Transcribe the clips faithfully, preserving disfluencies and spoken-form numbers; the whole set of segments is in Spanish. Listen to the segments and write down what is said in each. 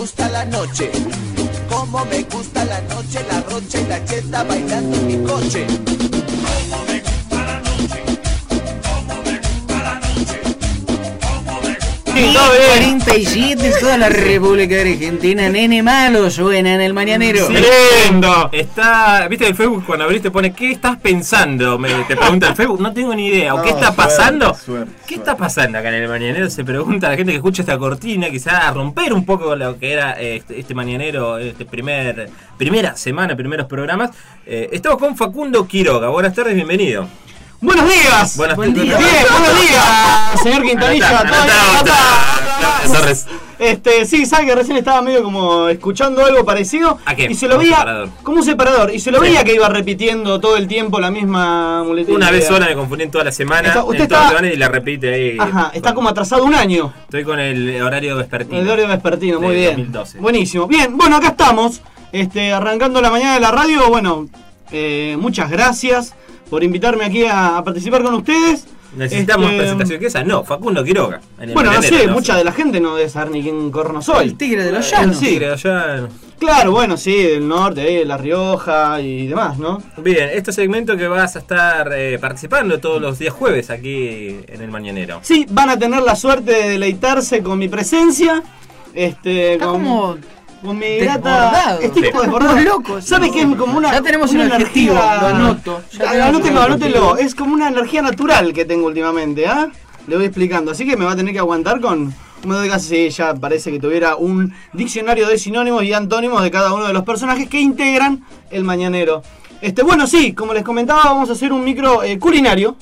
gusta la noche, cómo me gusta la noche, la rocha y la cheta bailando en mi coche. Cómo me gusta la noche, cómo me gusta la noche, cómo me gusta la cuarenta y siete, toda la República Argentina, nene malo suena en el mañanero. Sí, lindo. Está, viste el Facebook cuando abriste pone ¿qué estás pensando? Me, te pregunta el Facebook, no tengo ni idea. ¿O No, qué está suerte, pasando? suerte, ¿Qué suerte. está pasando acá en el mañanero? Se pregunta la gente que escucha esta cortina, quizá a romper un poco lo que era este, este mañanero, este primer primera semana, primeros programas. Eh, estamos con Facundo Quiroga. Buenas tardes, bienvenido. Buenos días. Buenas Buen tardes. día. Bien, buenos días, señor Quintanilla. Anotá, Todo bien, anotá, anotá. anotá, Torres. Este, sí, sabe que recién estaba medio como escuchando algo parecido. ¿A qué? Y se lo Un veía separador. como un separador. Y se lo Sí. veía que iba repitiendo todo el tiempo la misma muletilla. Una vez sola me confundí en toda la semana, Está- usted en toda la está- semana y la repite ahí. Ajá, está Con- como atrasado un año. Estoy con el horario vespertino. El horario vespertino, muy de bien. dos mil doce. Buenísimo. Bien, bueno, acá estamos. Este, arrancando la mañana de la radio. Bueno, eh, muchas gracias por invitarme aquí a, a participar con ustedes. Necesitamos Este, presentación que esa, no, Facundo Quiroga. en el Bueno, no mañanero, sé, mucha de la gente no debe saber ni quién corno soy. El tigre de los Eh, llanos. sí. Tigre de allá. Claro, bueno, sí, del norte, ahí, de La Rioja y demás, ¿no? Bien, este segmento que vas a estar eh, participando todos los días jueves aquí en el Mañanero. Sí, van a tener la suerte de deleitarse con mi presencia. Este, Está con, como con mi desbordado. grata. Estoy Sí. como desbordado. Estamos locos. ¿Sabe qué? Es como una. Ya tenemos una un adjetivo, lo anoto. Ya Ah, tenemos Anótelo, un anótelo. adjetivo. Es como una energía natural que tengo últimamente, ¿ah? Le voy explicando. Así que me va a tener que aguantar con. Me doy casi, sí, ya parece que tuviera un diccionario de sinónimos y antónimos de cada uno de los personajes que integran el Mañanero. Este, bueno, sí, como les comentaba, vamos a hacer un micro eh, culinario.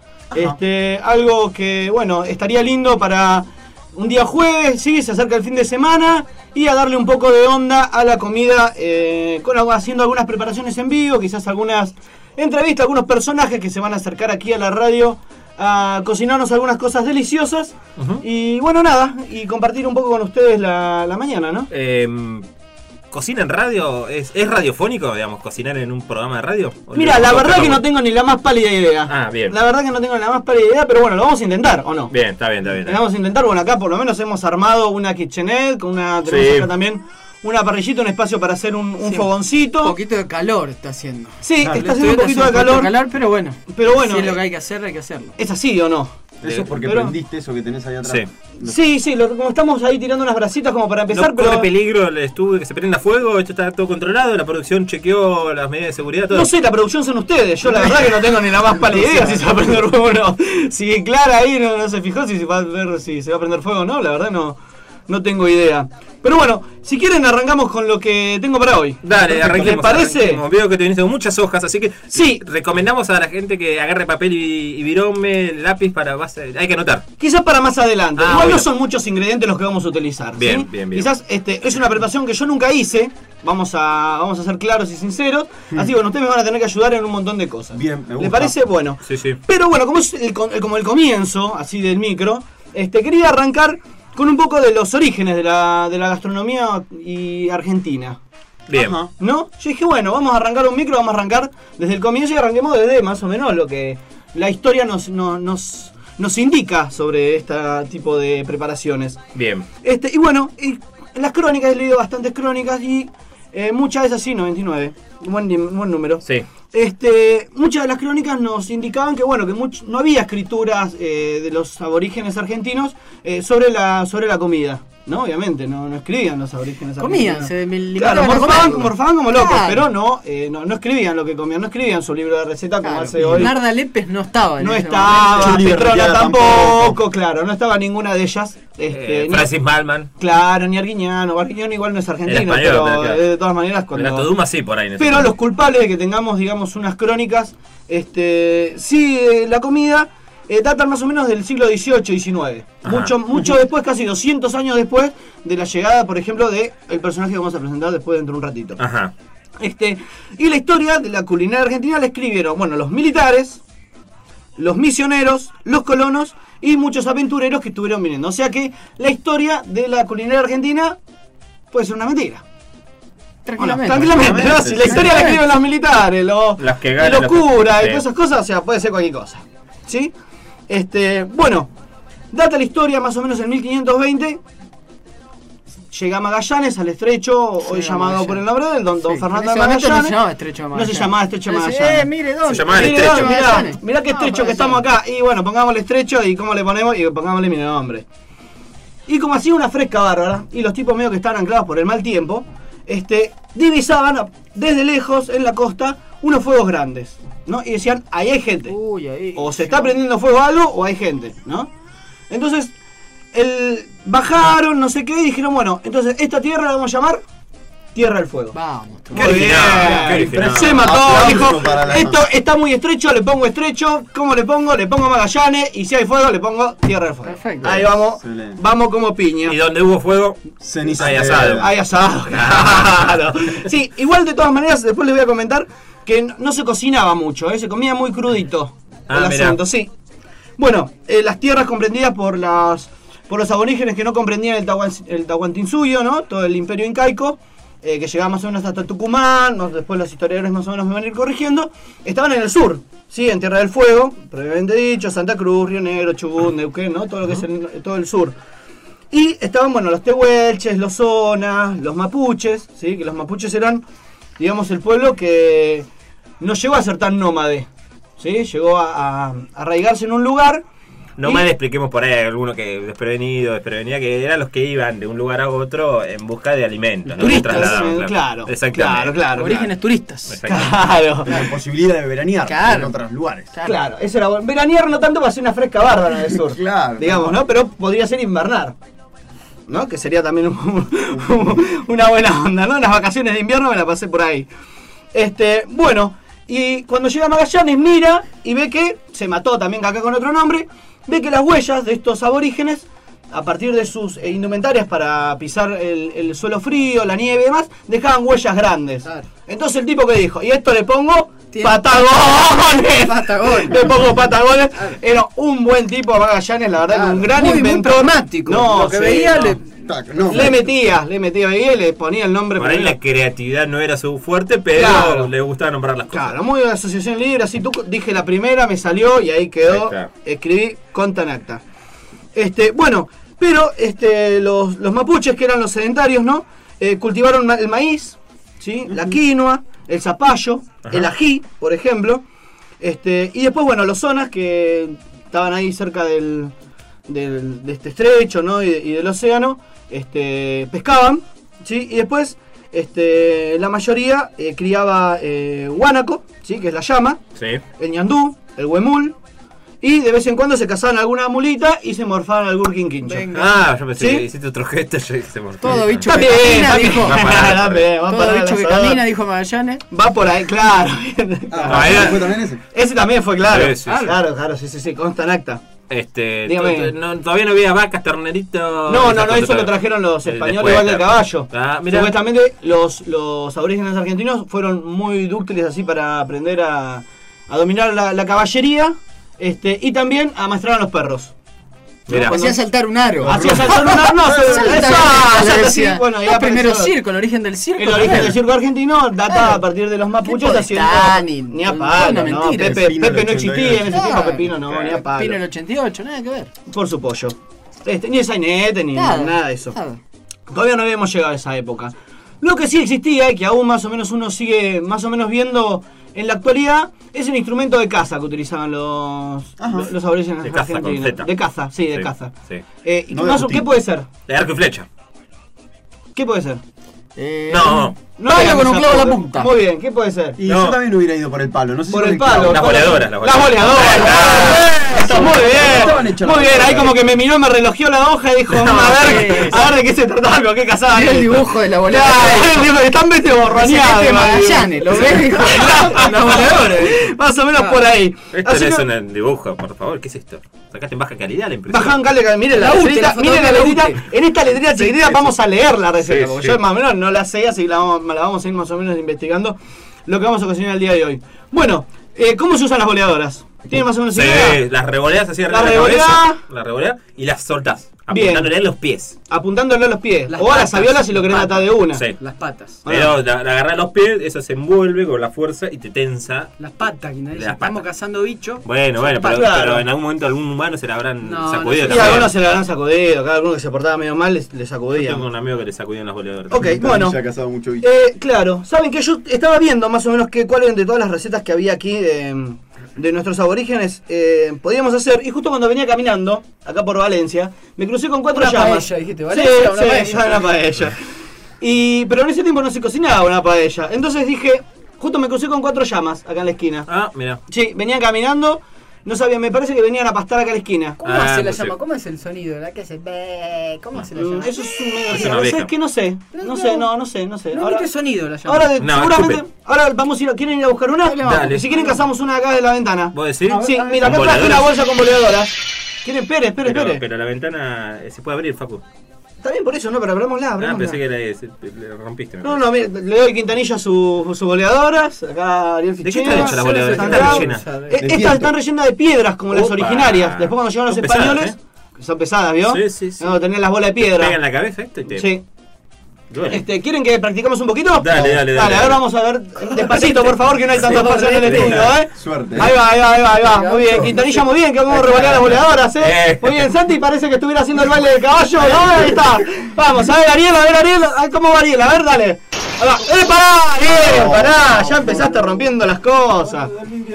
Este, algo que, bueno, estaría lindo para un día jueves, sí, se acerca el fin de semana y a darle un poco de onda a la comida, eh, con, haciendo algunas preparaciones en vivo, quizás algunas entrevistas, algunos personajes que se van a acercar aquí a la radio a cocinarnos algunas cosas deliciosas. Ujú. Y bueno, nada, y compartir un poco con ustedes la, la mañana, ¿no? Eh, ¿Cocina en radio? ¿Es, ¿Es radiofónico, digamos, cocinar en un programa de radio? ¿O Mira, lo- la lo- verdad lo- que no tengo ni la más pálida idea. Ah, bien. La verdad que no tengo ni la más pálida idea, pero bueno, lo vamos a intentar, ¿o no? Bien, está bien, está bien. Vamos a intentar, bueno, acá por lo menos hemos armado una kitchenette, con una, tenemos Sí. acá también una parrillita, un espacio para hacer un, un Sí, fogoncito. Un poquito de calor está haciendo. Sí, Claro, está haciendo un estoy poquito de haciendo calor, pero bueno. pero bueno, Si es lo que eh, hay que hacer, hay que hacerlo. ¿es así o no? Eso es porque Pero- prendiste eso que tenés ahí atrás. Sí. Sí, sí, lo- como estamos ahí tirando unas brasitas como para empezar, ¿No corre pero peligro el estudio que se prenda fuego? ¿Esto está todo controlado? ¿La producción chequeó las medidas de seguridad? Todo? no sé, la producción son ustedes, yo la verdad que no tengo ni la más pálida idea si se va a prender fuego o no. Si Clara ahí no, no se fijó si se va a ver si se va a prender fuego o no, la verdad no, no tengo idea. Pero bueno, si quieren arrancamos con lo que tengo para hoy. Dale, arranquemos. ¿Les parece? arranquemos. Veo que te viniste con muchas hojas, así que Sí. recomendamos a la gente que agarre papel y, y virome, lápiz para base. Hay que anotar. Quizás para más adelante. Ah, Igual bueno. no son muchos ingredientes los que vamos a utilizar. ¿sí? Bien, bien, bien. Quizás este, es una preparación que yo nunca hice. Vamos a, vamos a ser claros y sinceros. Así que bueno, ustedes me van a tener que ayudar en un montón de cosas. Bien, me ¿Les gusta. parece? Bueno. Sí, sí. Pero bueno, como es el, com- el- como el comienzo, así del micro, este, quería arrancar con un poco de los orígenes de la, de la gastronomía y argentina. Bien. Ajá. ¿No? Yo dije, bueno, vamos a arrancar un micro, vamos a arrancar desde el comienzo y arranquemos desde más o menos lo que la historia nos, no- nos, nos indica sobre este tipo de preparaciones. Bien. Este, y bueno, y en las crónicas he leído bastantes crónicas y eh, muchas de esas sí, noventa y nueve, un buen, un buen número. Sí. Este, muchas de las crónicas nos indicaban que bueno que much- no había escrituras eh, de los aborígenes argentinos eh, sobre la sobre la comida, ¿no? Obviamente, no, no escribían los aborígenes Comían, argentinos. se me Claro, limitaban a morfaban, comer. morfaban como locos, Claro. pero no, eh, no, no escribían lo que comían, no escribían su libro de receta como Claro. hace hoy. Narda Lepes no estaba en No ese estaba, momento. Julie Petrona Berriada tampoco, tampoco. claro, no estaba ninguna de ellas. Este, Eh, no- Francis Malman. claro, ni Arguiñano, Arguiñano igual no es argentino, Era español, pero claro. eh, de todas maneras cuando... Era Toduma sí por ahí. en ese Pero momento. los culpables de que tengamos, digamos, unas crónicas, este, sí, eh, la comida eh, datan más o menos del siglo dieciocho diecinueve. Ajá. Mucho, mucho después, casi doscientos años después de la llegada, por ejemplo, de el personaje que vamos a presentar después dentro de un ratito. Ajá. Este, y la historia de la culinaria argentina la escribieron, bueno, los militares, los misioneros, los colonos y muchos aventureros que estuvieron viniendo. O sea que la historia de la culinaria argentina puede ser una mentira. Tranquilamente. Tranquilamente, ¿no? Si la historia la escriben los militares, los, Las que y ganan, los las- curas y sí. todas esas cosas, o sea, puede ser cualquier cosa. ¿Sí? Este, bueno, data la historia más o menos en mil quinientos veinte. llega Magallanes al estrecho, hoy Sí, llamado Magallanes. por el nombre de él, don, don Sí, Fernando en de ese momento Magallanes. no se llamaba Estrecho de No se Magallanes. llamaba Estrecho de Dice, Magallanes. Eh, mire, ¿dónde? Se llamaba el Mire, estrecho. mirá, Magallanes. mirá qué No, estrecho que estamos Magallanes. acá. Y bueno, pongámosle estrecho y cómo le ponemos y pongámosle mi nombre. Y como hacía una fresca bárbara, y los tipos medio que estaban anclados por el mal tiempo, este, divisaban desde lejos en la costa unos fuegos grandes, ¿no? Y decían, ahí hay gente. Uy, ahí. O se está prendiendo fuego algo o hay gente, ¿no? Entonces, el, bajaron, no sé qué, y dijeron, bueno, entonces esta tierra la vamos a llamar Tierra del Fuego. Vamos. Qué Muy original, qué bien. original. Se mató, Aplauso dijo, para la- esto está muy estrecho, le pongo estrecho, ¿cómo le pongo? Le pongo Magallanes, y si hay fuego, le pongo Tierra del Fuego. Perfecto. Ahí vamos, Excelente. vamos como piña. Y donde hubo fuego, Ceniza hay de- asado. Hay asado, claro. Sí, igual de todas maneras, después les voy a comentar que no- no se cocinaba mucho, ¿eh? Se comía muy crudito Ah, el mirá. asunto, sí. Bueno, eh, las tierras comprendidas por las por los aborígenes que no comprendían el, Tahuan- el Tahuantinsuyo, ¿no? Todo el imperio incaico, eh, que llegaba más o menos hasta Tucumán, no- después los historiadores más o menos me van a ir corrigiendo, estaban en el sur, ¿sí? En Tierra del Fuego, previamente dicho, Santa Cruz, Río Negro, Chubut, Neuquén, ¿no? Todo lo que es el, todo el sur. Y estaban, bueno, los tehuelches, los zonas, los mapuches, ¿sí? Que los mapuches eran, digamos, el pueblo que no llegó a ser tan nómade, ¿sí? Llegó a, a arraigarse en un lugar. no y- más le expliquemos por ahí a alguno que desprevenido, desprevenida, que eran los que iban de un lugar a otro en busca de alimentos. ¿no? Turistas, Se trasladaban, eh, claro, Exactamente. claro, claro. Orígenes turistas. Exactamente. Claro, La posibilidad de veranear Claro. en otros lugares. claro, eso era bueno. Veranear no tanto para hacer una fresca bárbara en el sur, Claro. digamos, ¿no? Pero podría ser invernar, ¿no? Que sería también un- un- una buena onda, ¿no? Las vacaciones de invierno me la pasé por ahí. Este, bueno, y cuando llega Magallanes mira y ve que se mató también acá con otro nombre, ve que las huellas de estos aborígenes, a partir de sus eh, indumentarias para pisar el, el suelo frío, la nieve y demás, dejaban huellas grandes. Claro. Entonces el tipo que dijo, y esto le pongo Tiene- Patagones. Patagones. Le pongo Patagones. Era un buen tipo Magallanes, la verdad, que un gran Muy, muy inventor. pragmático. No, Lo que sí, veía no. le... Tac, no. Le metía, le metía ahí y le ponía el nombre. Por ahí primero. la creatividad no era su fuerte, pero Claro. le gustaba nombrar las cosas. Claro, muy de asociación libre, así tú dije la primera, me salió y ahí quedó. Ahí está. Escribí Contanacta. Este, bueno, pero este, los, los mapuches, que eran los sedentarios, ¿no? Eh, cultivaron ma- el maíz, ¿sí? La quinoa, el zapallo, Ajá. el ají, por ejemplo. Este, y después, bueno, los zonas que estaban ahí cerca del, del- de este estrecho, ¿no? Y, y del océano, este, pescaban, ¿sí? Y después, este, la mayoría eh, criaba eh, guánaco, ¿sí? Que es la llama, Sí. el ñandú, el huemul, y de vez en cuando se cazaban alguna mulita y se morfaban algún quinquincho. Venga. Ah, yo pensé ¿Sí? que hiciste otro gesto. Yo dije, se mordió. Todo bicho Está que bien, camina, está bien. dijo. Va para- Está bien, va Todo para el bicho que asador. camina, dijo Magallanes. Va por ahí, claro. Ah, ahí va. ¿fue también ese? Ese también fue claro. Sí, sí, sí. Claro, claro, sí, sí, sí, consta en acta. Este, Dígame. to- to- no, todavía no había vacas, terneritos. No, esas no, no, cosas eso lo todavía. trajeron los Eh, españoles después, igual del claro. caballo. Ah, mira. Supuestamente los, los aborígenes argentinos fueron muy dúctiles así para aprender a, a dominar la, la caballería, este, y también a amaestrar a los perros. Mirá. Cuando- Hacía saltar un aro. Hacía saltar un arno, no, se- Salta, esa- le esa- decía. sí, bueno, ahí Ah, primero apareció- circo, el origen del circo. El origen también. del circo argentino data Claro. a partir de los mapuches ¿Qué haciendo. podestá, ni- Ni a una palo, no. mentira. Pepe, Pepino Pepe del no existía en ese Claro. tiempo, Pepino no, Claro. ni a palo. Pino el ochenta y ocho, nada que ver. Por su pollo. Este, ni el sainete, ni Nada, nada de eso. nada. Todavía no habíamos llegado a esa época. Lo que sí existía y que aún más o menos uno sigue más o menos viendo en la actualidad es el instrumento de caza que utilizaban los, Ajá. los, los aborígenes De caza con argentinos. Z. De caza, sí, de Sí, caza. sí. Eh, y No qué, de más- botín. ¿Qué puede ser? De arco y flecha. ¿Qué puede ser? Eh, No. No Palo digamos con un esa clavo en la cosa. punta. Muy bien, ¿qué puede ser? Y No. yo también hubiera ido por el palo. No sé si Por con el palo. clavo. Las Por el- boleadoras, las Las boleadoras. boleadoras. Está muy Estaban bien. hechas Muy las bien, ahí boleadoras. como que me miró, me relojeó la hoja y dijo, No, a ver, sí, a ver de qué se trataba, con qué casaba. Mirá el esto. dibujo de la boleadora. Claro, digo, están medio Se borroneados. mete Magallanes, ¿lo ves? Dijo, la boleadora. Más o menos por ahí. Esto Así no es que un dibujo, por favor. ¿Qué es esto? Sacaste en baja calidad la impresión. bajaban cable, miren la La U T, letrita, la miren la fotografía letrita. U T. En esta letrita chiquitita sí, vamos sí. a leer la receta, Sí, porque sí. yo más o menos no la sé, así que la vamos, la vamos a ir más o menos investigando lo que vamos a cocinar el día de hoy. Bueno, eh, ¿cómo se usan las boleadoras? ¿Tienen más o menos Sí, idea? las revoleás así arriba La de la cabeza. revoleás. La revoleás y las soltás. Bien. Apuntándole a los pies. Apuntándole a los pies. Las o a la patas, saviola si lo querés las atar de una. Sí. Las patas. Pero la, la agarrás los pies, eso se envuelve con la fuerza y te tensa. Las patas, Quintanilla. Las Estamos patas. cazando bichos. Bueno, bueno, pero, Claro. pero en algún momento algún humano se la habrán No, sacudido no sé. Y también. algunos se la habrán sacudido, cada uno que se portaba medio mal le, le Yo sacudía. tengo un amigo que le sacudían los boleadores. Ok, bueno. Ya ha cazado mucho bicho. Eh, claro, saben que yo estaba viendo más o menos que cuáles eran de todas las recetas que había aquí de, de nuestros aborígenes eh, podíamos hacer. Y justo cuando venía caminando, acá por Valencia, me crucé con cuatro Una llamas. paella, dijiste, Sí, ¿Valencia? Una sí, paella. ya una paella. Y, pero en ese tiempo no se cocinaba una paella. Entonces dije, justo me crucé con cuatro llamas acá en la esquina. Ah, mira. Sí, venían caminando, no sabía, me parece que venían a pastar acá a la esquina. ¿Cómo Ah, hace la pues sí. llama? ¿Cómo es el sonido? ¿La que hace? Be- ¿Cómo hace la Mm, llama? Eso es un medio Es raro, una abeja. ¿sabes qué? No sé, no sé, no, no sé, no sé. No Ahora, emite sonido la llama. ahora de- No, seguramente, escupe. ahora vamos a ir, a- ¿quieren ir a buscar una? Dale. Y si quieren cazamos una acá de la ventana. ¿Vos decís? Sí, A ver, mira, acá ¿Con traje una voleadoras? bolsa con boleadoras. ¿Quieren? Espere, espere, Pero, espere. pero la ventana eh, se puede abrir, Facu. Está bien por eso, no, pero abrámosla, Ah, abrámosla. pensé que era ese, le rompiste. me No, parece. no, mire, le doy Quintanilla su- sus boleadoras. Acá Ariel ¿De qué Fichera. están hechas las boleadoras? Están ¿Qué están acá. rellenas? Eh, De Estas viento. están rellenas de piedras como las Opa. originarias. Después cuando llegaron los Son pesadas, españoles, ¿eh? son pesadas, ¿vio? Sí, sí, sí. No, tener las bolas de Pega en piedra. la cabeza esto y te... Sí. duele. Este, ¿quieren que practicamos un poquito? Dale, dale, dale. Dale, ahora vamos a ver despacito, por favor, que no hay tantas Sí, personas en el correcto. estudio, ¿eh? Suerte. Ahí va, ahí va, ahí va, ahí va. Muy bien, Quintanilla, muy bien, que vamos a revolear las boleadoras, ¿eh? Eh. Muy bien, Santi parece que estuviera haciendo el baile del caballo, ¿no? Ahí está. Vamos, a ver, Ariel, a ver, Ariel. Ay, ¿cómo va Ariel? A ver, dale. Ahí va. ¡Eh, pará, Ariel! Pará, ya empezaste rompiendo las cosas.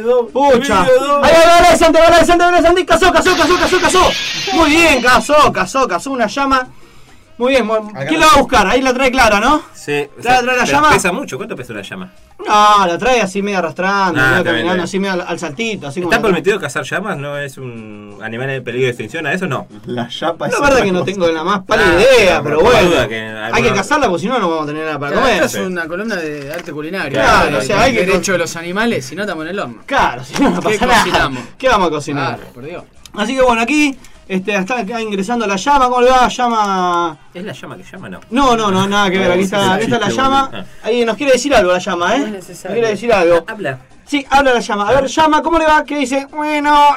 Pucha. Ahí va, dale, Santi, dale, Santi, dale, Santi. Casó, casó, casó, casó, casó. Muy bien, casó, casó, casó una llama. Muy bien, muy- ¿quién la va a buscar? Ahí la trae Clara, ¿no? Sí. Trae, trae la pero llama. pesa mucho. ¿Cuánto pesa una llama? No, la trae así medio arrastrando, Ah, medio está bien, caminando, está así medio al, al saltito, así como. ¿Está permitido cazar llamas? ¿No es un animal en peligro de extinción? ¿A eso no? La chapa es La verdad otra que no cosa. tengo la más pálida Ah, idea, pero pero por la bueno. duda que Hay alguna- que cazarla porque si no, no vamos a tener nada para Claro, comer. esto es una columna de arte culinario. Claro, o sea, hay que derecho con- de los animales, si no estamos en el horno. Claro, si no, no ¿Qué pasa nada. cocinamos? ¿Qué vamos a cocinar? Claro, por Dios. Así que bueno, aquí este, está acá ingresando la llama. ¿Cómo le va? Llama. ¿Es la llama que llama? No. No, no, no, nada que ver. Aquí No, está, ese aquí está la chiste, llama. boludo. Ahí nos quiere decir algo la llama, No es ¿eh? necesario. Nos quiere decir algo. Habla. Sí, habla la llama. A ver, llama, ¿cómo le va? Que dice, bueno,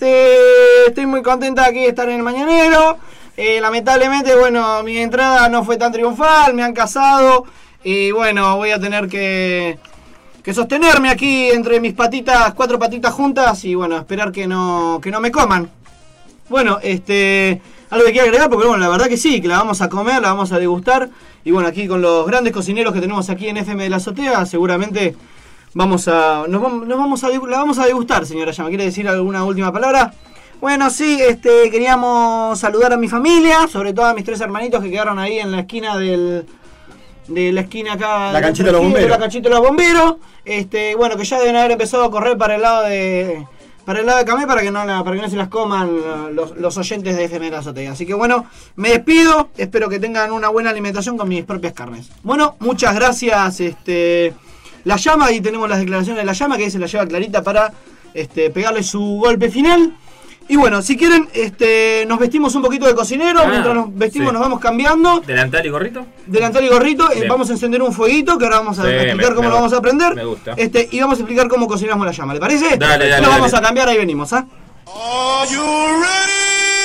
este, estoy muy contenta aquí de estar en el Mañanero. Eh, lamentablemente, bueno, mi entrada no fue tan triunfal, me han casado. Y bueno, voy a tener que, que sostenerme aquí entre mis patitas, cuatro patitas juntas. Y bueno, esperar que no, que no me coman. Bueno, este, algo que quiero agregar, porque bueno, la verdad que sí, que la vamos a comer, la vamos a degustar. Y bueno, aquí con los grandes cocineros que tenemos aquí en F M de la Azotea, seguramente vamos a, nos vamos, nos vamos a, degu- la vamos a degustar, señora Llama. ¿Quiere decir alguna última palabra? Bueno, sí, este, queríamos saludar a mi familia, sobre todo a mis tres hermanitos que quedaron ahí en la esquina del, de la esquina acá. La de canchita de los bomberos. La canchita de los bomberos. Este, bueno, que ya deben haber empezado a correr para el lado de, para el lado de Camé para que no, la- para que no se las coman los, los oyentes de F M de la Azotea. Así que bueno, me despido, espero que tengan una buena alimentación con mis propias carnes. Bueno, muchas gracias, este, la llama, ahí tenemos las declaraciones de la llama, que se la lleva Clarita para este, pegarle su golpe final. Y bueno, si quieren, este, nos vestimos un poquito de cocinero, Ah, mientras nos vestimos sí. nos vamos cambiando. ¿Delantal y gorrito? Delantal y gorrito, eh, Bien. vamos a encender un fueguito, que ahora vamos a Sí, explicar me- cómo me lo vamos a gusta, aprender. me gusta. Este, y vamos a explicar cómo cocinamos la llama, ¿le parece? Dale, dale, Lo vamos dale. a cambiar, ahí venimos, ¿ah? Are you ready?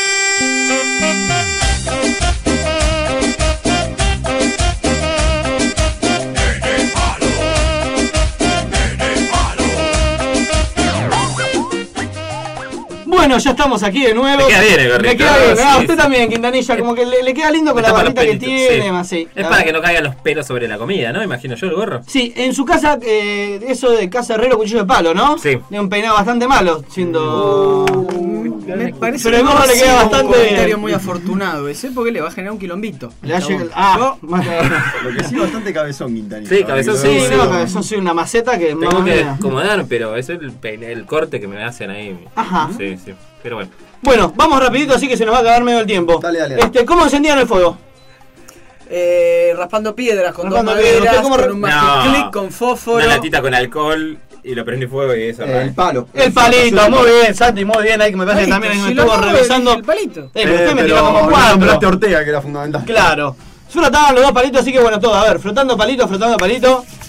Bueno, ya estamos aquí de nuevo. Le queda bien el gorrito, Me queda ¿no? bien. Ah, Sí, usted sí. también, Quintanilla, como que le, le queda lindo con la Tapa los barbita que pelitos, tiene, sí. más sí. Es La para verdad. que no caigan los pelos sobre la comida, ¿no? Imagino yo el gorro. Sí, en su casa, eh, eso de casa herrero, cuchillo de palo, ¿no? Sí. Tiene un peinado bastante malo, siendo... Me parece Pero el que gorro no le ha queda sido bastante- un comentario muy afortunado ese, porque le va a generar un quilombito. Le ha Chabón. llegado... Ah, Lo que sí, bastante cabezón, Quintanilla. Sí, cabezón, sí, sí, no, sí. cabezón, soy una maceta que... Tengo mamma que mía. acomodar, pero eso es el, peine- el corte que me hacen ahí. Ajá. Sí, sí. Pero bueno. Bueno, vamos rapidito, así que se nos va a acabar medio el tiempo. Dale, dale, dale. Este, ¿cómo encendían el fuego? Eh, raspando piedras con Raspando dos piedras, maderas, ¿usted cómo con re- un No. magic click, con fósforo. Una latita con alcohol y lo prendí fuego y eso. Eh, el palo. El palito, muy bien, Santi, muy bien, ahí que me parece que también ahí me Si lo estuvo acabo de revisando. decir, el palito. Eh, pero usted me pero tiró como no cuatro. nombraste a Ortega, que era fundamental. Claro. Frotaban los dos palitos, así que bueno, todo. A ver, frotando palito, frotando palito.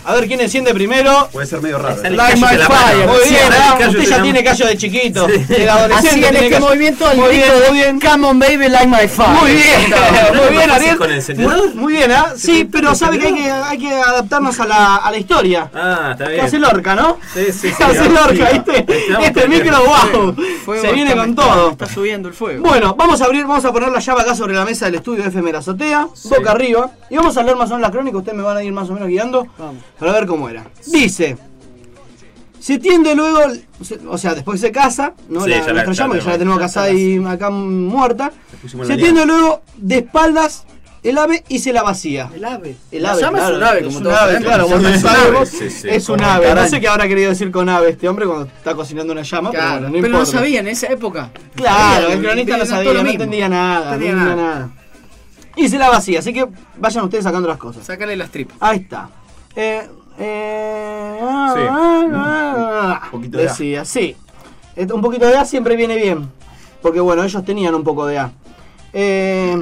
A ver quién enciende primero. Puede ser medio raro. Sale ¿eh? Light callo my de la mano. fire. Muy Sí, bien, sale ¿ah? callo Usted de ya la tiene mano. callo de chiquito. Sí. El adolescente Así en tiene este callo. movimiento el Muy grito bien, de muy bien. Come on baby like my fire. Muy bien, ¿No muy es bien, más fácil Ariel. con el encendedor? Muy, muy bien, ¿ah? Sí, pero sabe que hay que, hay que adaptarnos a la, a la historia. Ah, está Que bien. hace Lorca, ¿no? Sí, sí, sí. Que hace Lorca, ¿viste? Estamos Este micro, wow. Se viene con todo. Está subiendo el fuego. Bueno, vamos a abrir, vamos a poner la llave acá sobre la mesa del estudio F M de la azotea, Sí. boca arriba, y vamos a leer más o menos la crónica, ustedes me van a ir más o menos guiando Vamos. para ver cómo era. Dice, se tiende luego, se- o sea, después se casa, ¿no? Sí, la, ya la- nuestra ya llama, la- que ya la tenemos casada y acá muerta. pusimos Se la tiende luego de espaldas el ave y se la vacía. El ave. El La ave, llama claro, es un ave, es como un todos ave, sabemos. claro, Es vos un no ave. sabemos. Sí, sí. Es un Como ave. No caraña. sé qué habrá querido decir con ave este hombre cuando está cocinando una llama, pero Claro, bueno, no pero no importa. sabía en esa época. Claro, Sabía, el cronista no todo sabía, lo no mismo. entendía nada, No no entendía entendía nada. nada. Y se la vacía, así que vayan ustedes sacando las cosas. Sácale las tripas. Ahí está. Eh, eh, ah, Sí. ah, ah, Un poquito de A. decía, sí. Esto- Un poquito de A siempre viene bien. Porque bueno, ellos tenían un poco de A. Eh,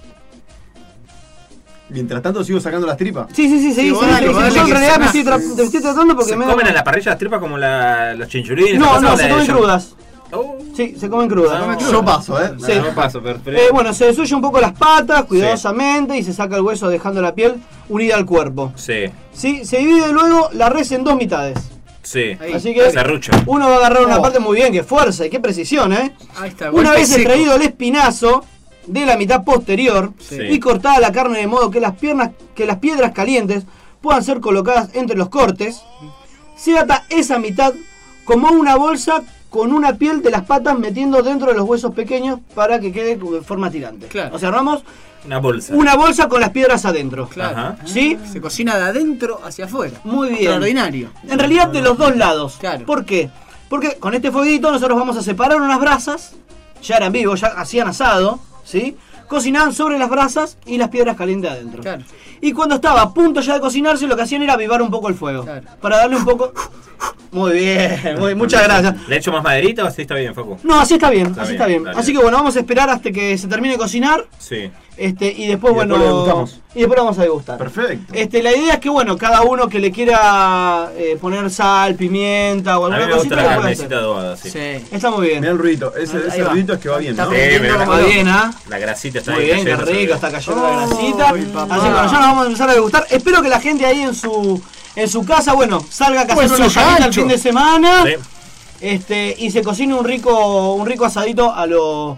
Mientras tanto sigo sacando las tripas. sí, sí, sí, sí. Sí, sí, vos sí, dale, sí, vos dale yo en que realidad me sacás. estoy, tra- me estoy tratando porque ¿Se me. comen a la parrilla las tripas como la, los chinchulines? No, ¿Qué no, pasa? se La de comen John- crudas. Oh. Sí, se comen crudas. Se comen Sí. crudas. Yo paso, ¿eh? Sí. No paso, pero, pero- Eh, bueno, se desuye un poco las patas cuidadosamente y se saca el hueso dejando la piel unida al cuerpo. Sí, ¿Sí? Se divide luego la res en dos mitades. sí. Ahí. Así que Serrucho. uno va a agarrar una Oh. parte muy bien, qué fuerza y qué precisión, ¿eh? Ahí está. Una golpe vez seco. extraído el espinazo de la mitad posterior Sí. y cortada la carne de modo que las piernas, que las piedras calientes puedan ser colocadas entre los cortes, se ata esa mitad como una bolsa con una piel de las patas metiendo dentro de los huesos pequeños para que quede de forma tirante. Claro. O sea, armamos Una bolsa. una bolsa con las piedras adentro. Claro. Ajá. ¿Sí? Se cocina de adentro hacia afuera. Muy bien. Extraordinario. En realidad de los dos lados. Claro. ¿Por qué? Porque con este fueguito nosotros vamos a separar unas brasas, ya eran vivos, ya hacían asado, ¿sí? Cocinaban sobre las brasas y las piedras calientes adentro. Claro. Y cuando estaba a punto ya de cocinarse, lo que hacían era avivar un poco el fuego. Claro. Para darle un poco... Muy bien, muy, muchas gracias. ¿Le echo más maderita o así está bien, Facu? No, así está bien, Está así bien, está bien. está Así bien. que bueno, vamos a esperar hasta que se termine de cocinar. Sí. Este, y después, Y bueno. después lo degustamos. Y después lo vamos a degustar. Perfecto. Este, la idea es que bueno, cada uno que le quiera eh, poner sal, pimienta o A mí alguna me gusta cosita la lo puede carnecita hacer. adobada, sí. Sí. Está muy bien. Mirá el ruidito. Ese, Ahí ese va. ruidito es que va bien, Está ¿no? Sí, rompiendo pero como Va la- loco. bien, ¿ah? La grasita está Muy ahí bien, qué cayendo, rico, sí. está cayendo la grasita. Ay, papá. Así que bueno, ya nos vamos a empezar a degustar. Espero que la gente ahí en su en su casa, bueno, salga a cazar Pues una su llamita el rancho. fin de semana. Sí. Este, y se cocine un rico un rico asadito a lo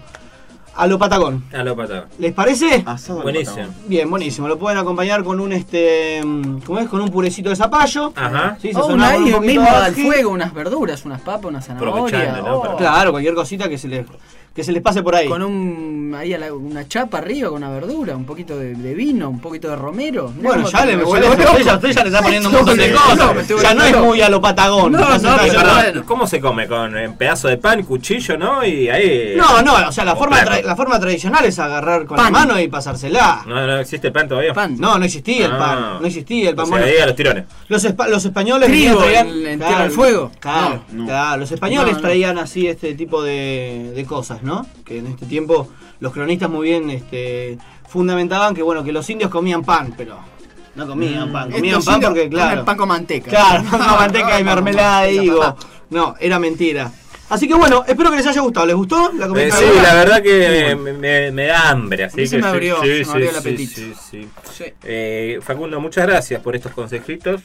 a lo patagón. A lo patado. ¿Les parece? Asado al Buenísimo. patagón. Bien, buenísimo. Lo pueden acompañar con un este ¿cómo es? Con un purecito de zapallo. Ajá. Sí, O sazonado una con un ahí poquito mismo de al ají. fuego, unas verduras, unas papas, una zanahoria. Aprovechando, ¿no? Oh. Para- Claro, cualquier cosita que se les que se les pase por ahí. Con un ahí a la- una chapa arriba con una verdura, un poquito de, de vino, un poquito de romero. Mirá Bueno, cómo ya te- le me me vuelvo usted, loco. ya, usted ya le está poniendo un No, montón de sí, cosas. no, me estoy ya no es volviendo muy a lo patagón. No, Ya no, se está pero yendo- bueno. ¿Cómo se come? ¿Con un pedazo de pan, cuchillo, no? Y ahí... No, no, o sea, la O forma, plato. tra- la forma tradicional es agarrar con Pan. la mano y pasársela. No, no existe pan todavía. Pan. No, no existía el Ah. pan. No existía el pan. O sea, Bueno, ahí a los tirones. los, espa- los españoles Trigo traían- en- en tierra del fuego. Claro, No. claro, los españoles No, no. traían así este tipo de, de cosas, ¿no? Que en este tiempo los cronistas muy bien este, fundamentaban que bueno que los indios comían pan, pero no comían pan, comían Estos pan indios porque claro. comen pan con manteca. Claro, pan con manteca y Pan con mermelada de manteca, higo. papá. No, era mentira. Así que bueno, espero que les haya gustado. ¿Les gustó la Eh, comida? sí, la verdad que me, me- me da hambre, así A mí que se me sí, abrió, sí, se me sí, abrió el sí, apetito. sí, sí. Sí. Eh, Facundo, muchas gracias por estos consejitos.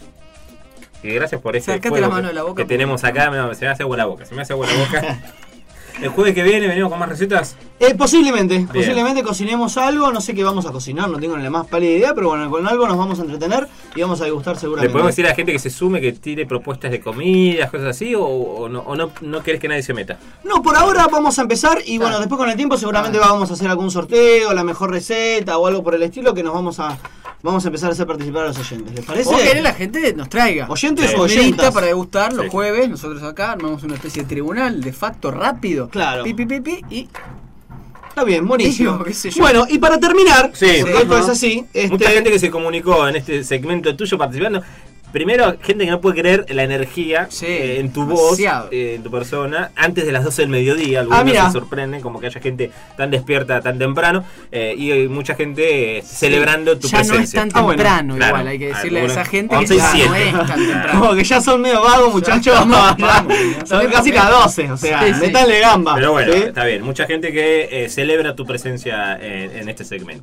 Y gracias por este Sacate fuego la mano que, de la boca, que porque- tenemos acá. No, se me hace agua la boca, se me hace agua la boca. El jueves que viene venimos con más recetas. Eh, posiblemente, posiblemente cocinemos algo, no sé qué vamos a cocinar, no tengo ni la más pálida idea, pero bueno, con algo nos vamos a entretener y vamos a degustar ¿Le seguramente. podemos decir a la gente que se sume, que tire propuestas de comidas, cosas así? ¿O, o no, o no, no querés que nadie se meta? No, por ahora vamos a empezar y bueno, Claro. después con el tiempo seguramente Claro. vamos a hacer algún sorteo, la mejor receta o algo por el estilo que nos vamos a vamos a empezar a hacer participar a los oyentes. ¿Les parece? O que la gente nos traiga. ¿Oyentes Sí. o Lista oyentas? para degustar los Sí. jueves. Nosotros acá armamos una especie de tribunal de facto rápido. Claro. Pi, pi, pi, pi, y Está bien, buenísimo. Digo, qué sé yo. Bueno, y para terminar, Sí. porque Sí. esto Ajá. es así, este, Mucha gente que se comunicó en este segmento tuyo participando. Primero, gente que no puede creer la energía Sí, eh, en tu demasiado. voz, eh, en tu persona, antes de las doce del mediodía. Algunos Ah, mira. se sorprenden como que haya gente tan despierta tan temprano eh, y hay mucha gente eh, celebrando tu Ya no es presencia. tan Ah, bueno, temprano, claro. igual. Hay que decirle a Algunos- esa gente que once y ya no siete. es tan temprano. Como que ya son medio vagos, muchachos. Vamos, Ya, vamos. son casi las doce, o sea, Sí, sí. metanle gamba. Pero bueno, ¿sí? está bien. Mucha gente que eh, celebra tu presencia en, en este segmento.